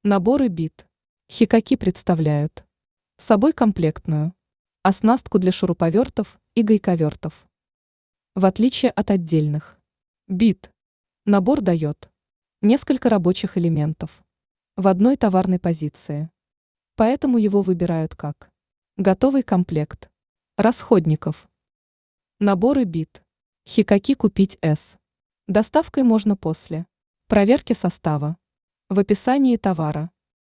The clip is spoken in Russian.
Наборы бит. Хикаки представляют собой комплектную оснастку для шуруповертов и гайковертов. В отличие от отдельных бит, набор дает несколько рабочих элементов в одной товарной позиции. Поэтому его выбирают как готовый комплект расходников. Наборы бит. Хикаки купить С. Доставкой можно после проверки состава в описании товара.